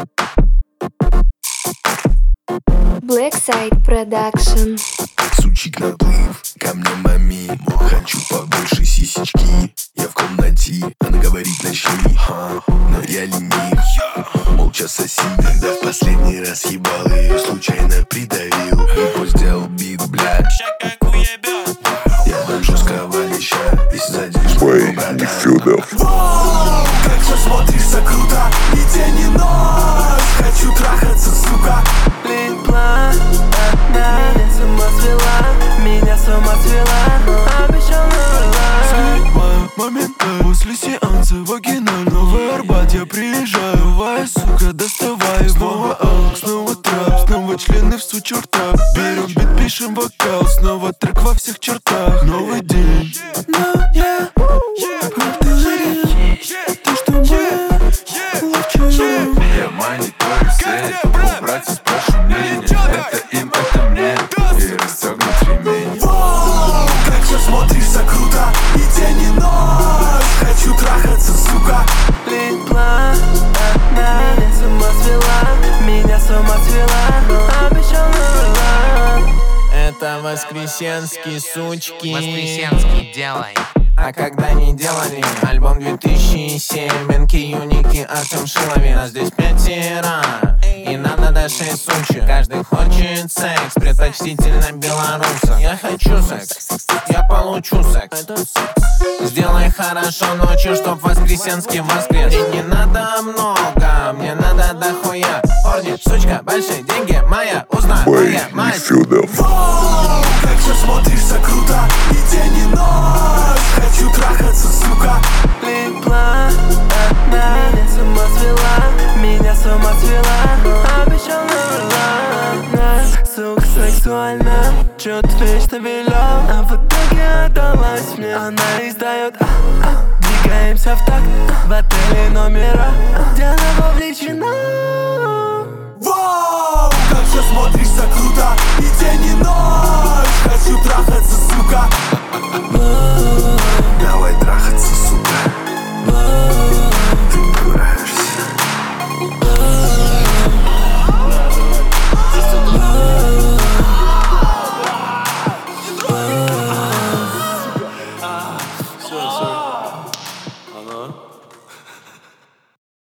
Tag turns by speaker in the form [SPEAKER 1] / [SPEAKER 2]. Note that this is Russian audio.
[SPEAKER 1] Blackside Production.
[SPEAKER 2] Сучик наплыв, ко мне мами. Хочу побольше сисечки. Я в комнате, она говорит начни. Но я ленив, молча соси. Когда в последний раз ебал ее, случайно придавил. И пусть сделал бит, блядь. Я дам жесткого леща, если задишь моего брата.
[SPEAKER 3] Воу, как все смотришься круто, и день и ночь. Хочу трахаться, сука.
[SPEAKER 4] Липла, меня с ума свела, меня с ума свела. Обещал
[SPEAKER 3] Сливаю моменты после сеанса вагинального. В Арбат я приезжаю, давай, сука, доставай. Снова аут, снова трап, снова члены в сучертах. Берем бит, пишем вокал, снова трек во всех чертах. Новый день, но я ты что мы лучше.
[SPEAKER 2] Я мониторю сеть, у братьев спрошу мнение. Это им, это мне, и расстегнут ремень.
[SPEAKER 3] Воу, как все смотришься круто, и день и ночь. Хочу трахаться, сука.
[SPEAKER 4] Липла, меня с ума свела, меня с ума свела. Обещал это воскресенские сучки.
[SPEAKER 5] Воскресенский, делай.
[SPEAKER 4] А когда не делали альбом 2007, Энки, Юники, Артем Шиловин. А здесь пятеро, и надо до 6 сучек. Каждый хочет секс, предпочтительно белоруса. Я хочу секс, я получу секс. Сделай хорошо ночью, чтоб воскресенский воскрес. Мне не надо много, мне надо дохуя. Орни, сучка, большие деньги, моя, узнай, моя мать.
[SPEAKER 3] Воу, как все смотришься круто, и день и ночь. Хочу трахаться, сука.
[SPEAKER 4] Липла, меня с ума свела, меня с ума свела. Обещал сука сексуально, чё-то вечно вела. А в итоге отдалась мне. Она издает двигаемся в такт в отеле номера, где она вовлечена.
[SPEAKER 3] Воу, как все смотришься круто, и